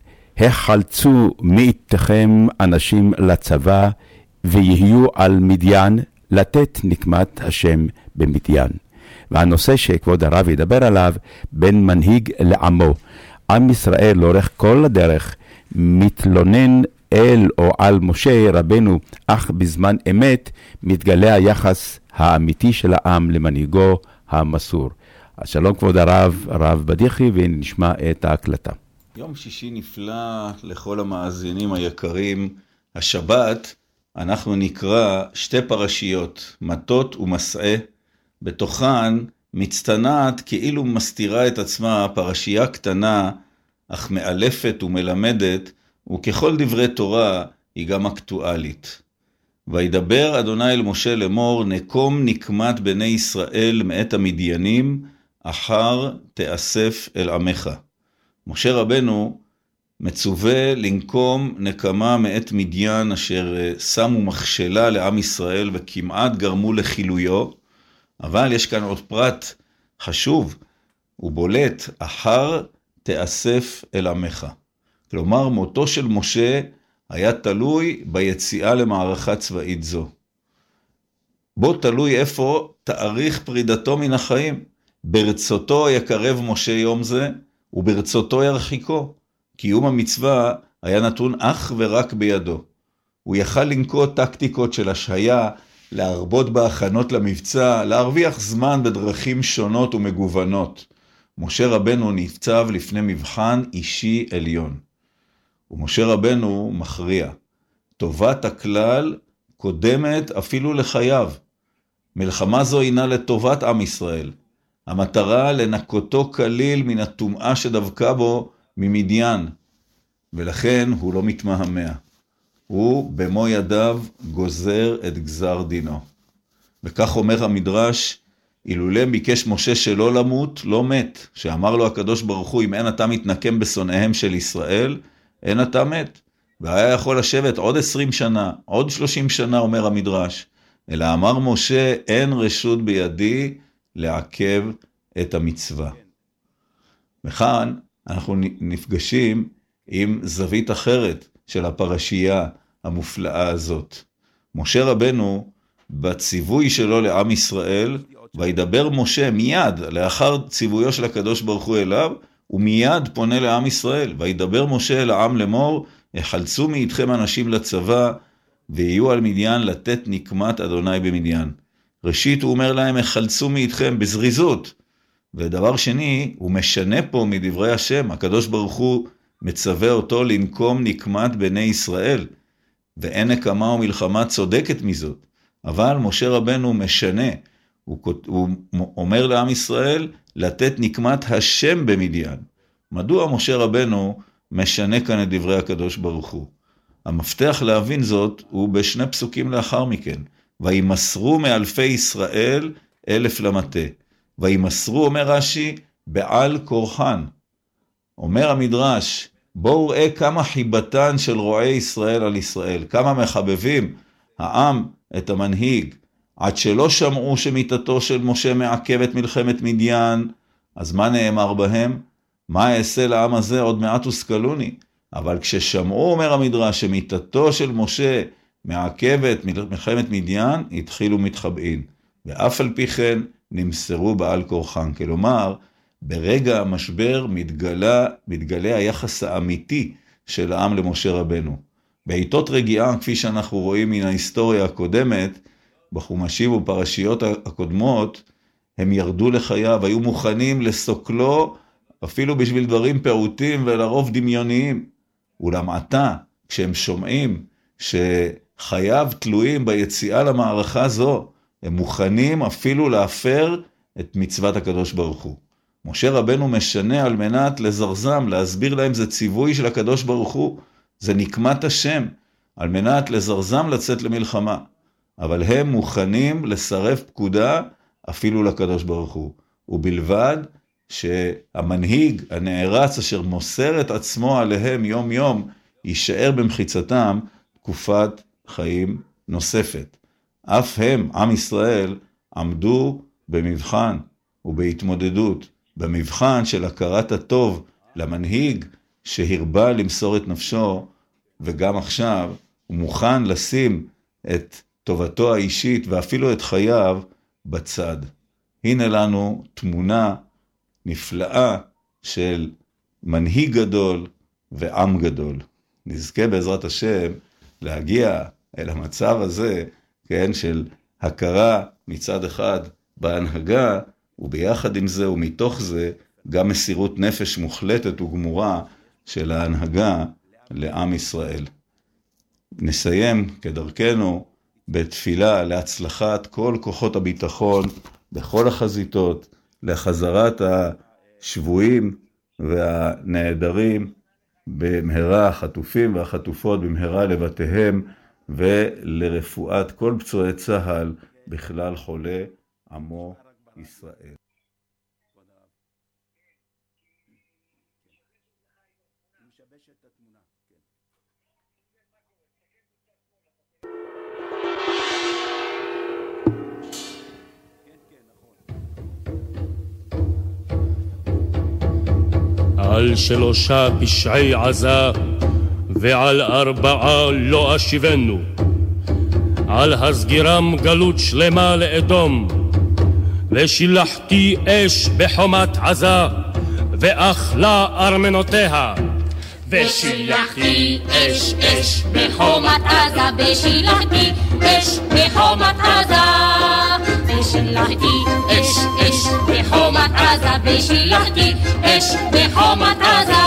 החלצו מאיתכם אנשים לצבא, ויהיו על מדיין, לתת נקמת השם במדיין. והנושא שכבוד הרב ידבר עליו, בין מנהיג לעמו. עם ישראל לאורך כל הדרך מתלונן אל או על משה רבנו, אך בזמן אמת מתגלה היחס האמיתי של העם למנהיגו המסור. אז שלום כבוד הרב, רב בדיחי, ונשמע את ההקלטה. יום שישי נפלא לכל המאזינים היקרים. השבת אנחנו נקרא שתי פרשיות, מטות ומסעה. בתוכן מצטנעת כאילו מסתירה את עצמה פרשייה קטנה, אך מאלפת ומלמדת, וככל דברי תורה היא גם אקטואלית. וידבר אדוני אל משה לאמור, נקום נקמת בני ישראל מאת המדיינים, אחר תאסף אל עמך. משה רבנו מצווה לנקום נקמה מאת מדיין, אשר שמו מכשלה לעם ישראל וכמעט גרמו לחילויו. אבל יש כאן עוד פרט חשוב ובולט, אחר תאסף אל עמך. כלומר, מותו של משה היה תלוי ביציאה למערכה צבאית זו. בו תלוי איפה תאריך פרידתו מן החיים. ברצותו יקרב משה יום זה, וברצותו ירחיקו. קיום המצווה היה נתון אך ורק בידו. הוא יכל לנקוט טקטיקות של השהיה, להרבות בהכנות למבצע, להרוויח זמן בדרכים שונות ומגוונות. משה רבנו ניצב לפני מבחן אישי עליון. ומשה רבנו מכריע. טובת הכלל קודמת אפילו לחייו. מלחמה זו הינה לטובת עם ישראל. המטרה לנקותו כליל מן הטומאה שדבקה בו ממדיין. ולכן הוא לא מתמהמה. הוא במו ידיו גוזר את גזר דינו. וכך אומר המדרש, אילולא ביקש משה שלא למות, לא מת. שאמר לו הקדוש ברוך הוא, אם אין אתה מתנקם בשונאיהם של ישראל, אין אתה מת. והיה יכול לשבת עוד עשרים שנה, עוד שלושים שנה, אומר המדרש, אלא אמר משה, אין רשות בידי לעכב את המצווה. וכאן אנחנו נפגשים עם זווית אחרת של הפרשייה המופלאה הזאת. משה רבנו, בציווי שלו לעם ישראל, וידבר משה מיד, לאחר ציוויו של הקדוש ברוך הוא אליו, הוא מיד פונה לעם ישראל, וידבר משה אל העם לאמור, יחלצו מאיתכם אנשים לצבא, ויהיו על מדיין לתת נקמת אדוני במדיין. ראשית הוא אומר להם, יחלצו מאיתכם בזריזות. ודבר שני, הוא משנה פה מדברי השם, הקדוש ברוך הוא מצווה אותו לנקום נקמת בני ישראל, ואין נקמה ומלחמה צודקת מזאת. אבל משה רבנו משנה, הוא, הוא אומר לעם ישראל, לתת נקמת השם במדיין. מדוע משה רבנו משנה כאן את דברי הקדוש ברוך הוא? המפתח להבין זאת הוא בשני פסוקים לאחר מכן. וימסרו מאלפי ישראל אלף למטה. וימסרו, אומר רש"י, בעל כורחן. אומר המדרש, בואו ראה כמה חיבתן של רועי ישראל על ישראל, כמה מחבבים העם את המנהיג, עד שלא שמעו שמיתתו של משה מעכב את מלחמת מדיין, אז מה נאמר בהם? מה אעשה לעם הזה? עוד מעט וסקלוני. אבל כששמעו, אומר המדרש, שמיתתו של משה מעכבת מלחמת מדיין, התחילו מתחבאים. ואף על פי כן נמסרו בעל כורחן. כלומר, ברגע המשבר מתגלה, מתגלה היחס האמיתי של העם למשה רבנו. בעיתות רגיעה, כפי שאנחנו רואים מן ההיסטוריה הקודמת, בחומשים ופרשיות הקודמות, הם ירדו לחייו, היו מוכנים לסוקלו, אפילו בשביל דברים פעוטים ולרוב דמיוניים. אולם עתה, כשהם שומעים שחייו תלויים ביציאה למערכה זו, הם מוכנים אפילו להפר את מצוות הקדוש ברוך הוא. משה רבנו משנה על מנת לזרזם, להסביר להם זה ציווי של הקדוש ברוך הוא, זה נקמת השם, על מנת לזרזם לצאת למלחמה. אבל הם מוכנים לסרב פקודה אפילו לקדוש ברוך הוא. ובלבד שהמנהיג הנערץ אשר מוסר את עצמו עליהם יום יום, יישאר במחיצתם תקופת חיים נוספת. אף הם, עם ישראל, עמדו במבחן ובהתמודדות, במבחן של הכרת הטוב למנהיג שהרבה למסור את נפשו, וגם עכשיו הוא מוכן לשים את טובתו האישית ואפילו את חייו בצד. הנה לנו תמונה נפלאה של מנהיג גדול ועם גדול. נזכה בעזרת השם להגיע אל המצב הזה, כן, של הכרה מצד אחד בהנהגה, וביחד עם זה ומתוך זה גם מסירות נפש מוחלטת וגמורה של ההנהגה לעם ישראל. נסיים כדרכנו בתפילה להצלחת כל כוחות הביטחון בכל החזיתות, לחזרת השבויים והנעדרים במהרה, החטופים והחטופות במהרה לבתיהם, ולרפואת כל פצועי צהל בכלל חולי עמו ישראל. על שלושה פשעי עזה ועל ארבעה לא אשיבנו, על הסגירם גלות שלמה לאדום, ושילחתי אש בחומת עזה ואכלה ארמנותיה. ושילחתי אש אש בחומת עזה, ושילחתי אש בחומת עזה, ושילחתי אש אש בחומת עזה, ושילחתי אש בחומת עזה,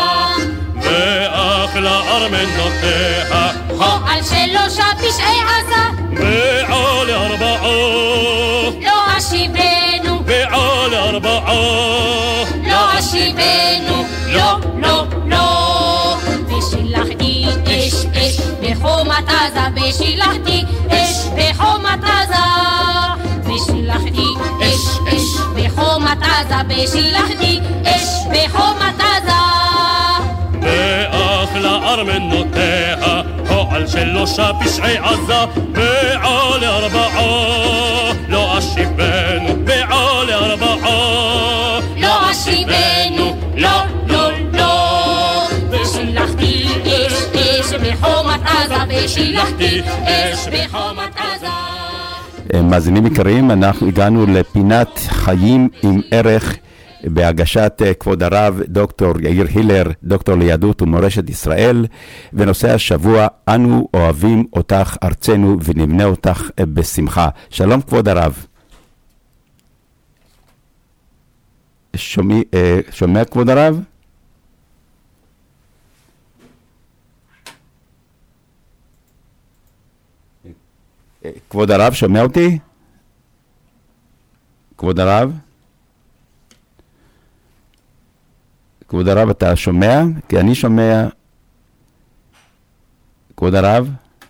ואכלה ארמנותיה. הו על שלושה פשעי עזה ועל ארבעה לא אשיבנו, ועל ארבעה לא אשיבנו, לא לא לא. ושילחתי אש אש בחומת עזה, ושילחתי אש בחומת עזה, ושילחתי אש אש בחומת עזה, ושילחתי אש בחומת עזה, ואכלה לארמנותיה, פועל שלושה פשעי עזה, ועל ארבעה לא אשיבנו, ועל ארבעה לא אשיבנו, לא, לא, לא. ושילחתי אש, אש בחומת עזה, ושילחתי אש בחומת עזה. מאזינים יקרים, אנחנו הגענו לפינת חיים עם ערך בהגשת כבוד הרב דוקטור יאיר הילר, דוקטור ליהדות ומורשת ישראל, ונושא השבוע, אנו אוהבים אותך ארצנו ונבנה אותך בשמחה. שלום כבוד הרב. שומע, שומע כבוד הרב? כבוד הרב, שומע אותי? כבוד הרב? כבוד הרב, אתה שומע? כי אני שומע. כבוד הרב?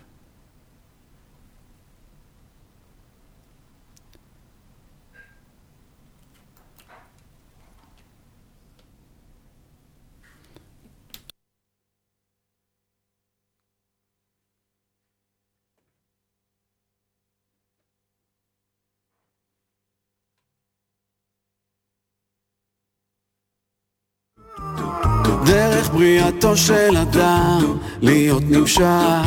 דרך בריאתו של אדם להיות נמשך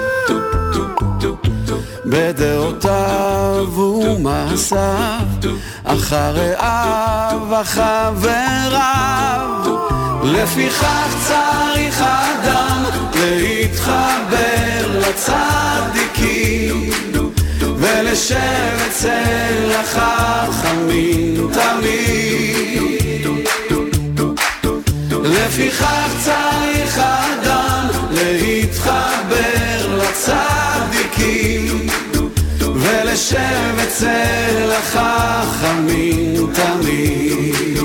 בדעותיו ומעשיו אחר רעיו וחבריו, לפיכך צריך אדם להתחבר לצדיקים ולשב אצל החכמים תמיד. לפיכך צריך אדם להתחבר לצדיקים ולשב אצל החכמים תמיד.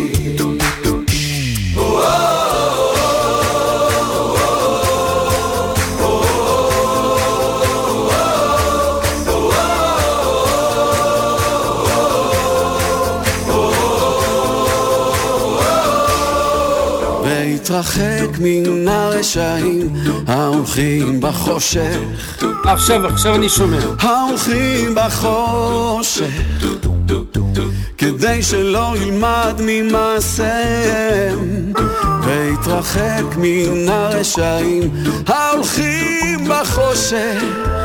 להתרחק מן הרשעים ההולכים בחושך. עכשיו, עכשיו אני שומע. ההולכים בחושך כדי שלא ילמד ממעשיהם, והתרחק מן הרשעים ההולכים בחושך.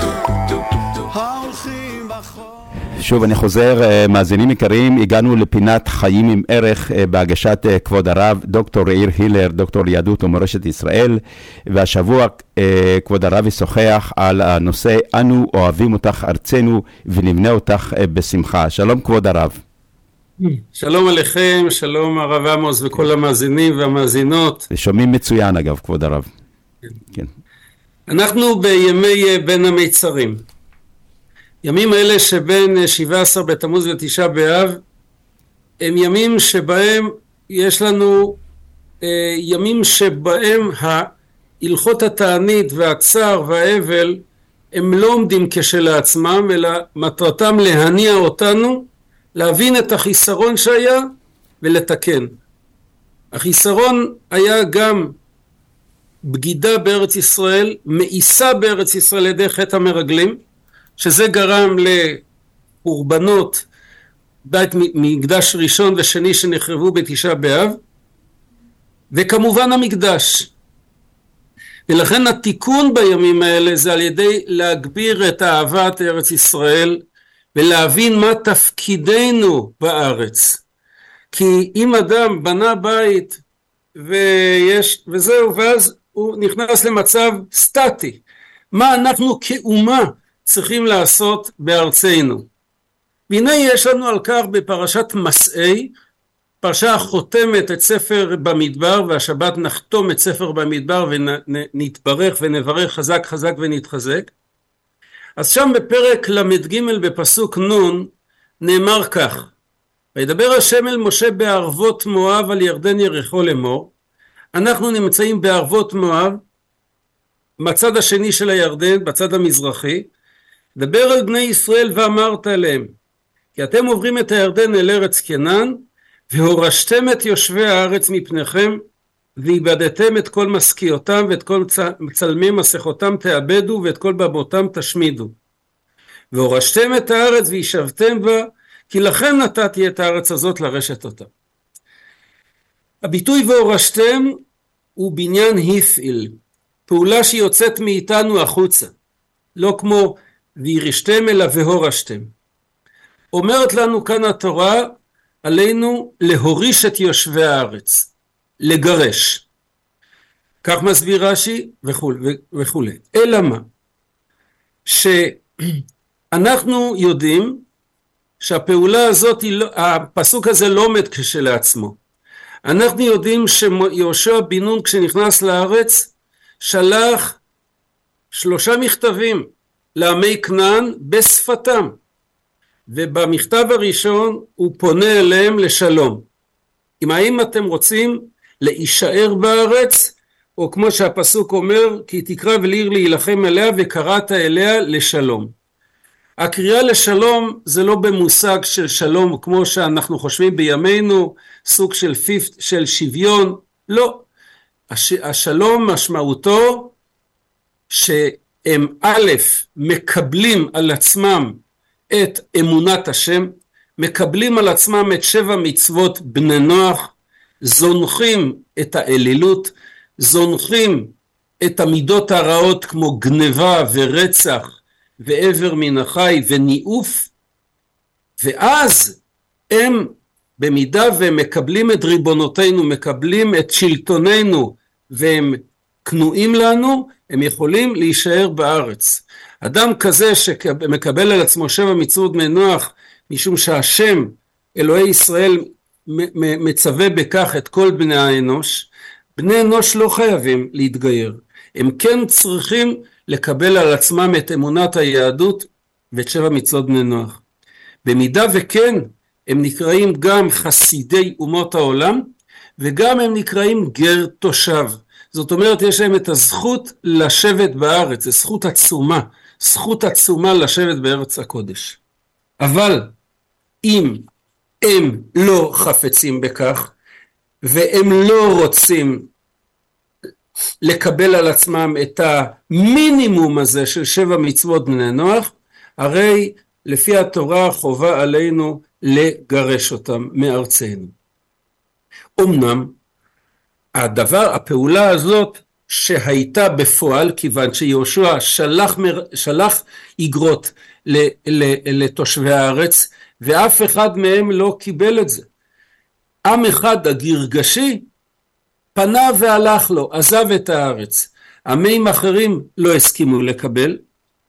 ההולכים בחושך. שוב אני חוזר, מאזינים יקרים, הגענו לפינת חיים עם ערך בהגשת כבוד הרב דוקטור יאיר הילר, דוקטור ליהדות ומורשת ישראל, והשבוע כבוד הרב ישוחח על הנושא אנו אוהבים אותך ארצנו ונבנה אותך בשמחה. שלום כבוד הרב. שלום עליכם, שלום הרב עמוס וכל המאזינים והמאזינות. שומעים מצוין אגב כבוד הרב. כן. אנחנו בימי בין המצרים. ימים האלה שבין שבעה עשר בתמוז ותשעה באב הם ימים שבהם יש לנו אה, ימים שבהם ההלכות התענית והצער והאבל הם לא עומדים כשלעצמם, אלא מטרתם להניע אותנו להבין את החיסרון שהיה ולתקן. החיסרון היה גם בגידה בארץ ישראל, מאיסה בארץ ישראל לידי חטא המרגלים, שזה גרם לחורבנות בית מקדש ראשון ושני שנחרבו בתשעה באב, וכמובן המקדש. ולכן התיקון בימים האלה זה על ידי להגביר את אהבת ארץ ישראל ולהבין מה תפקידנו בארץ. כי אם אדם בנה בית ויש, וזהו, ואז הוא נכנס למצב סטטי, מה אנחנו כאומה צריכים לעשות בארצנו. והנה יש לנו על כך בפרשת מסעי, פרשה החותמת את ספר במדבר, והשבת נחתום את ספר במדבר ונתברך ונברך חזק חזק ונתחזק. אז שם בפרק למד ג' בפסוק נון נאמר כך: וידבר השם אל משה בערבות מואב על ירדן יריחו לאמור. אנחנו נמצאים בערבות מואב, בצד השני של הירדן, בצד המזרחי. דבר על בני ישראל ואמרת עליהם, כי אתם עוברים את הירדן אל ארץ כנען, והורשתם את יושבי הארץ מפניכם, ואיבדתם את כל משכיותם ואת כל מצלמי מסכותם תאבדו ואת כל במותם תשמידו. והורשתם את הארץ וישבתם בה, כי לכן נתתי את הארץ הזאת לרשת אותה. הביטוי והורשתם הוא בניין הפעיל, פעולה שיוצאת מאיתנו החוצה, לא כמו וירשתם אלא והורשתם. אומרת לנו כאן התורה, עלינו להוריש את יושבי הארץ, לגרש. כך מסביר רש"י וכו' וכו'. אלא מה? שאנחנו יודעים שהפעולה הזאת, הפסוק הזה לא עומד כשלעצמו. אנחנו יודעים שיהושע בן נון כשנכנס לארץ, שלח שלושה מכתבים לעמי כנען בשפתם. ובמכתב הראשון הוא פונה אליהם לשלום. אם האם אתם רוצים להישאר בארץ, או כמו שהפסוק אומר, כי תקרא ולעיר להילחם אליה וקראת אליה לשלום. הקריאה לשלום זה לא במושג של שלום כמו שאנחנו חושבים בימינו, סוג של, פיפט, של שוויון, לא. הש, השלום משמעותו שהם א' מקבלים על עצמם את אמונת השם, מקבלים על עצמם את שבע מצוות בני נוח, זונחים את האלילות, זונחים את המידות הרעות כמו גנבה ורצח ועבר מן החי וניאוף, ואז הם במידה והם מקבלים את ריבונותינו, מקבלים את שלטוננו והם כנועים לנו, הם יכולים להישאר בארץ. אדם כזה שמקבל על עצמו שבע מצוות בני נוח, משום שהשם אלוהי ישראל מצווה בכך את כל בני האנוש, בני אנוש לא חייבים להתגייר, הם כן צריכים לקבל על עצמם את אמונת היהדות ואת שבע מצוות בני נוח. במידה וכן הם נקראים גם חסידי אומות העולם, וגם הם נקראים גר תושב. זאת אומרת יש להם את הזכות לשבת בארץ, זו זכות עצומה, זכות עצומה לשבת בארץ הקודש. אבל אם הם לא חפצים בכך, והם לא רוצים לקבל על עצמם את המינימום הזה של שבע מצוות בני נוח, הרי לפי התורה חובה עלינו לגרש אותם מארצנו. אמנם הדבר, הפעולה הזאת שהייתה בפועל, כיוון שיהושע שלח, שלח איגרות לתושבי הארץ, ואף אחד מהם לא קיבל את זה. עם אחד הגרגשי פנה והלך לו, עזב את הארץ. עמים אחרים לא הסכימו לקבל,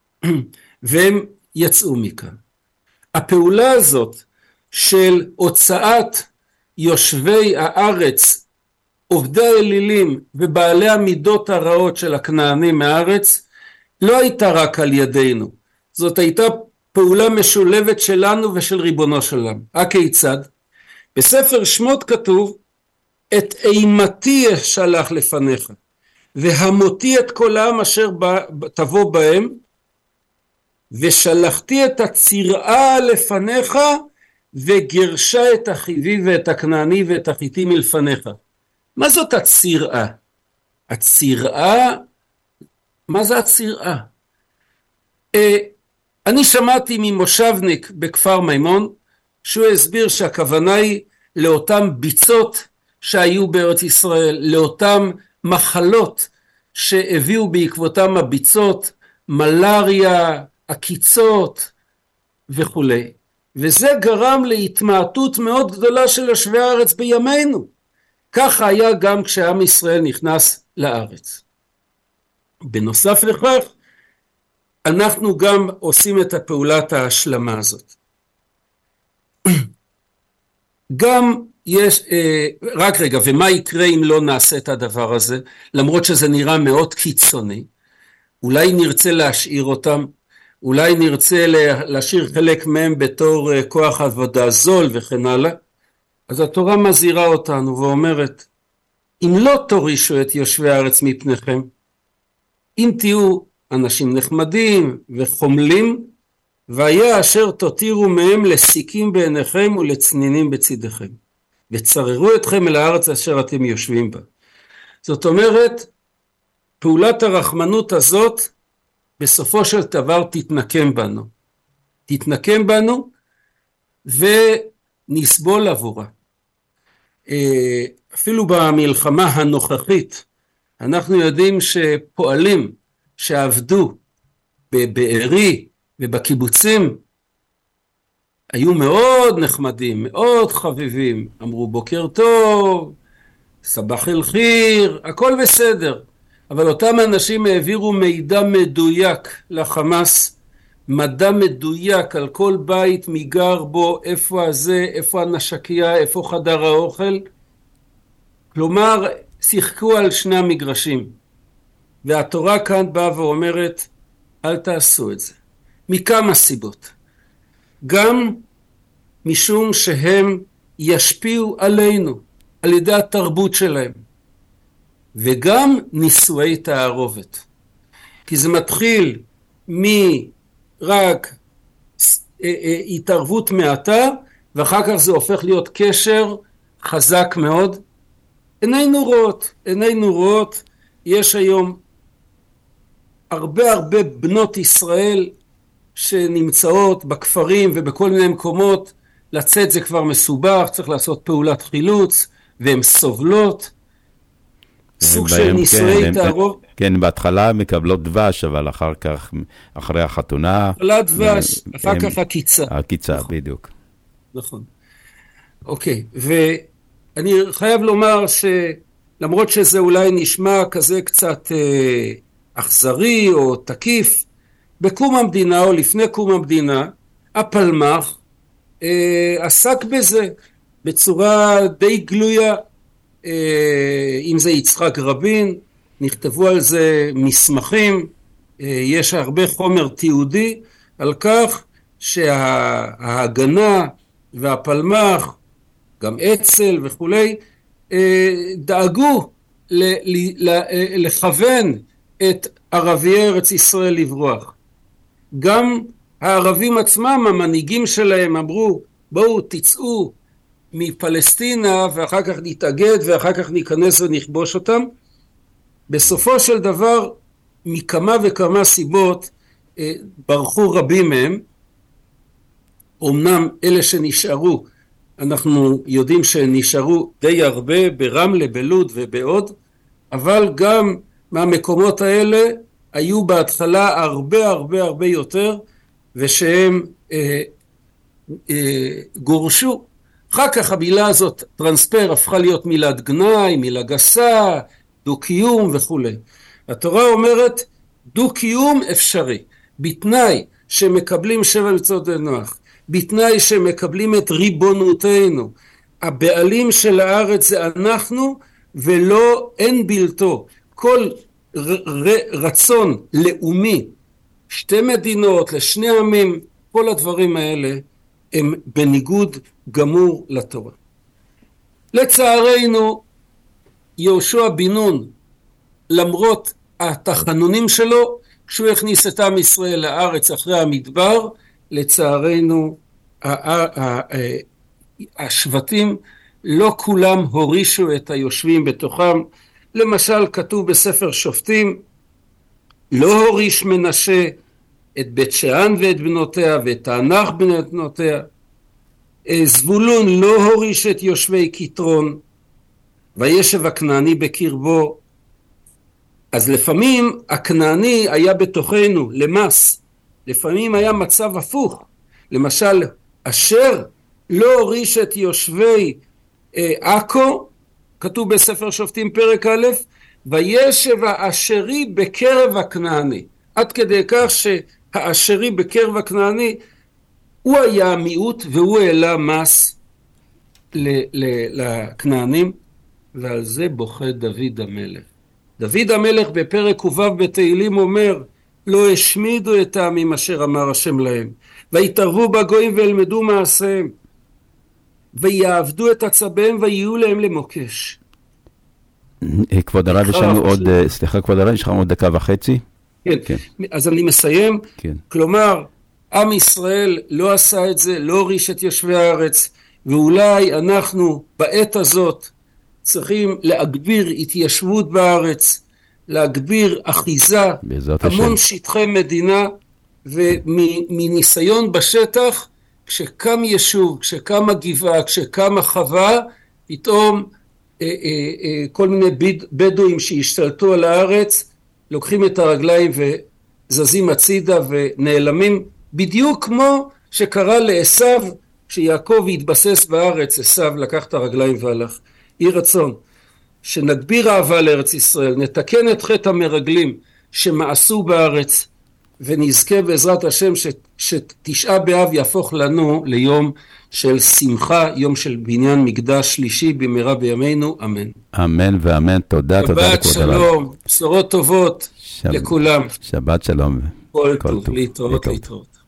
והם יצאו מכאן. הפעולה הזאת של הוצאת יושבי הארץ, עובדי האלילים ובעלי המידות הרעות של הכנענים מהארץ, לא הייתה רק על ידינו. זאת הייתה פעולה משולבת שלנו ושל ריבונו של עולם. הכיצד? בספר שמות כתוב, את אימתי שלח לפניך, והמותי את כל העם אשר תבוא בהם, ושלחתי את הצירעה לפניך, וגרשה את החיבי ואת הכנעני ואת החיתי מלפניך. מה זאת הצירעה? הצירעה, מה זה הצירעה? אה, אני שמעתי ממושבניק בכפר מימון, שהוא הסביר שהכוונה היא לאותם ביצות שהיו בארץ ישראל, לאותם מחלות שהביאו בעקבותם הביצות, מלריה, עקיצות וכו'. וזה גרם להתמעטות מאוד גדולה של יושבי הארץ בימינו. ככה היה גם כשעם ישראל נכנס לארץ. בנוסף לכך, אנחנו גם עושים את הפעולת ההשלמה הזאת. גם יש, אה, רק רגע, ומה יקרה אם לא נעשה את הדבר הזה? למרות שזה נראה מאוד קיצוני, אולי נרצה להשאיר אותם, אולי נרצה להשאיר חלק מהם בתור אה, כוח עבודה זול וכן הלאה. אז התורה מזהירה אותנו ואומרת, אם לא תורישו את יושבי הארץ מפניכם, אם תהיו אנשים נחמדים וחומלים, והיה אשר תותירו מהם לסיקים בעיניכם ולצנינים בצדיכם, וצררו אתכם אל הארץ אשר אתם יושבים בה. זאת אומרת, פעולת הרחמנות הזאת בסופו של דבר תתנקם בנו. תתנקם בנו ונסבול עבורה. אפילו במלחמה הנוכחית, אנחנו יודעים שפועלים שעבדו בבארי ובקיבוצים, היו מאוד נחמדים, מאוד חביבים, אמרו בוקר טוב, סבח אל חיר, הכל בסדר. אבל אותם אנשים העבירו מידע מדויק לחמאס, מדע מדויק על כל בית, מי גר בו, איפה הזה, איפה הנשקיה, איפה חדר האוכל. כלומר, שיחקו על שני המגרשים. והתורה כאן באה ואומרת, אל תעשו את זה. מכמה סיבות. גם משום שהם ישפיעו עלינו, על ידי התרבות שלהם. וגם נישואי תערובת. כי זה מתחיל מרק התערבות מעטה, ואחר כך זה הופך להיות קשר חזק מאוד. עינינו רואות, עינינו רואות, יש היום הרבה הרבה בנות ישראל שנמצאות בכפרים ובכל מיני מקומות, לצאת זה כבר מסובך, צריך לעשות פעולת חילוץ, והן סובלות, סוג של נישואי תערובת. כן, בהתחלה מקבלות דבש, אבל אחר כך, אחרי החתונה... התחלה דבש, אחר כך הקיצה. הקיצה, בדיוק. נכון. אוקיי, ואני חייב לומר שלמרות שזה אולי נשמע כזה קצת אכזרי או תקיף, בקום המדינה או לפני קום המדינה, הפלמ"ח עסק בזה בצורה די גלויה. אם זה יצחק רבין, נכתבו על זה מסמכים, יש הרבה חומר תיעודי על כך שההגנה והפלמ"ח, גם אצ"ל וכולי, דאגו לכוון את ערביי ארץ ישראל לברוח. גם הערבים עצמם, המנהיגים שלהם אמרו, בואו תצאו מפלסטינה ואחר כך נתאגד ואחר כך ניכנס ונכבוש אותם. בסופו של דבר, מכמה וכמה סיבות ברחו רבים מהם. אמנם אלה שנשארו, אנחנו יודעים שנשארו די הרבה ברמלה, בלוד ובעוד, אבל גם מהמקומות האלה היו בהתחלה הרבה הרבה הרבה יותר, ושהם אה, אה, גורשו. אחר כך המילה הזאת, טרנספר, הפכה להיות מילת גנאי, מילה גסה, דו-קיום וכו'. התורה אומרת, דו-קיום אפשרי, בתנאי שמקבלים שבע מצוות נוח, בתנאי שמקבלים את ריבונותנו. הבעלים של הארץ זה אנחנו, ולא אין בלתו. כל ר, ר, רצון לאומי, שתי מדינות, לשני עמים, כל הדברים האלה הם בניגוד גמור לתורה. לצערנו, יהושע בן נון, למרות התחנונים שלו, כשהוא הכניס את עם ישראל לארץ אחרי המדבר, לצערנו השבטים לא כולם הורישו את היושבים בתוכם. למשל כתוב בספר שופטים, לא הוריש מנשה את בית שאן ואת בנותיה ואת תענך ואת בנותיה. זבולון לא הוריש את יושבי כתרון, וישב הכנעני בקרבו. אז לפעמים הכנעני היה בתוכנו למס, לפעמים היה מצב הפוך. למשל, אשר לא הוריש את יושבי עכו, כתוב בספר שופטים פרק א', וישב האשרי בקרב הכנעני. עד כדי כך שהאשרי בקרב הכנעני, הוא היה המיעוט והוא העלה מס לכנענים, ועל זה בוכה דוד המלך. דוד המלך בפרק ו' בתהילים אומר, לא השמידו את העמים אשר אמר השם להם, ויתערבו בגויים וילמדו מעשיהם, ויעבדו את עצביהם ויהיו להם למוקש. כבוד הרב, יש לנו עוד, סליחה כבוד הרב, יש לך עוד דקה וחצי? כן, כן. אז אני מסיים. כן. כלומר, עם ישראל לא עשה את זה, לא הוריש את יושבי הארץ, ואולי אנחנו בעת הזאת צריכים להגביר התיישבות בארץ, להגביר אחיזה, המון השם. שטחי מדינה, ומניסיון בשטח, כשקם יישוב, כשקמה גבעה, כשקמה חווה, פתאום אה, אה, אה, כל מיני בד, בדואים שהשתלטו על הארץ, לוקחים את הרגליים וזזים הצידה ונעלמים, בדיוק כמו שקרה לעשו, כשיעקב התבסס בארץ, עשו לקח את הרגליים והלך. יהי רצון שנגביר אהבה לארץ ישראל, נתקן את חטא המרגלים שמעשו בארץ, ונזכה בעזרת השם ש, שתשעה באב יהפוך לנו ליום של שמחה, יום של בניין מקדש שלישי במהרה בימינו, אמן. אמן ואמן, תודה, תודה לכבוד הרב. שבת שלום, בשורות טובות שב... לכולם. שבת שלום. כל, כל טוב, טוב, להתראות, להתראות. להתראות.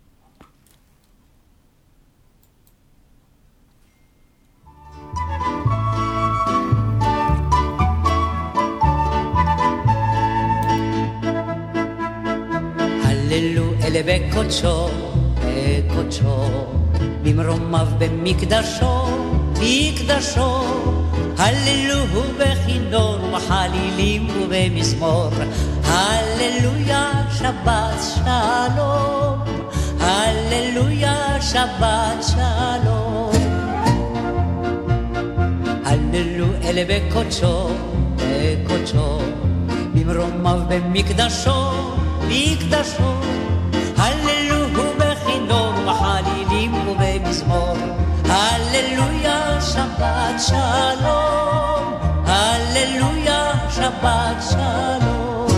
הללו אלה בקודשו, בקודשו, במרומיו במקדשו, מקדשו. הללו בכינור ובחלילים ובמזמור. הללויה שבת שלום, הללויה שבת שלום. הללו אלה בקודשו, בקודשו, במרומיו במקדשו, מקדשו. הללו בכינור ובחלילים ובמזמור. הללויה שבת שלום, הללויה שבת שלום.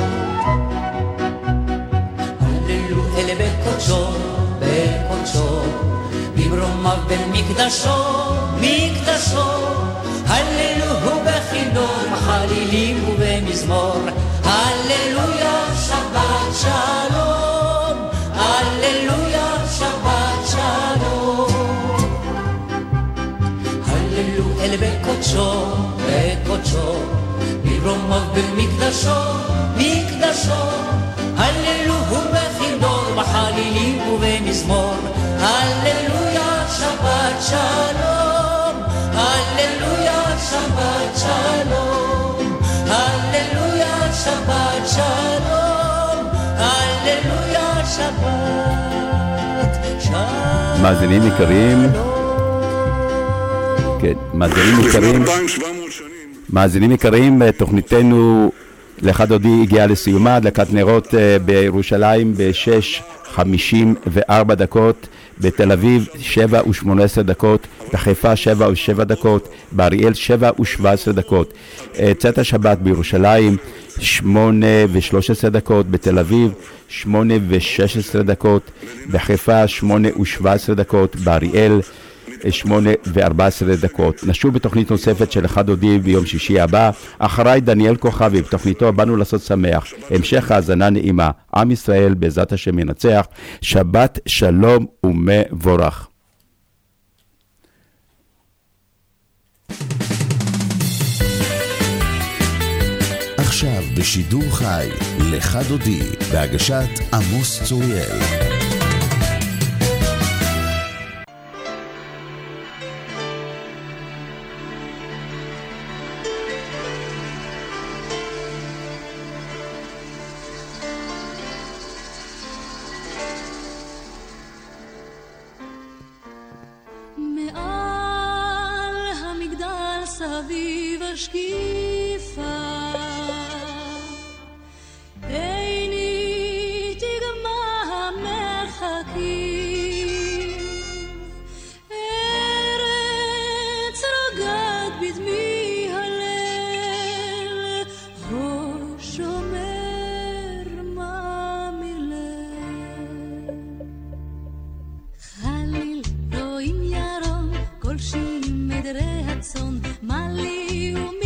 הללו אלה בקודשו, בקודשו, במרומיו במקדשו, מקדשו. הללו בכינור ובחלילים ובמזמור. הללויה שבת שלום, הללויה שבת שלום. הללו אל בקודשו, בקודשו, במרומיו במקדשו, מקדשו. הללו בכינור ובחלילים ובמזמור. הללויה שבת שלום, הללויה שבת שלום. הללויה שבת שלום, הללויה שבת שלום. מאזינים יקרים, כן, מאזינים יקרים, מאזינים יקרים, תוכניתנו לך דודי הגיעה לסיומה, הדלקת נרות בירושלים ב-שש חמישים וארבע דקות, בתל אביב שבע ושמונה עשרה דקות, בחיפה שבע ושבע דקות, באריאל שבע ושבע עשרה דקות. צאת השבת בירושלים שמונה ושלוש עשרה דקות, בתל אביב שמונה ושש עשרה דקות, בחיפה שמונה ושבע עשרה דקות, באריאל שמונה וארבע עשרה דקות. נשוב בתוכנית נוספת של אחד דודי ביום שישי הבא. אחריי דניאל כוכבי, בתוכניתו באנו לעשות שמח. המשך האזנה נעימה. עם ישראל בעזרת השם ינצח. שבת שלום ומבורך. עכשיו בשידור חי לך דודי בהגשת עמוס צוריאל. מדרי הצאן, מלי ומ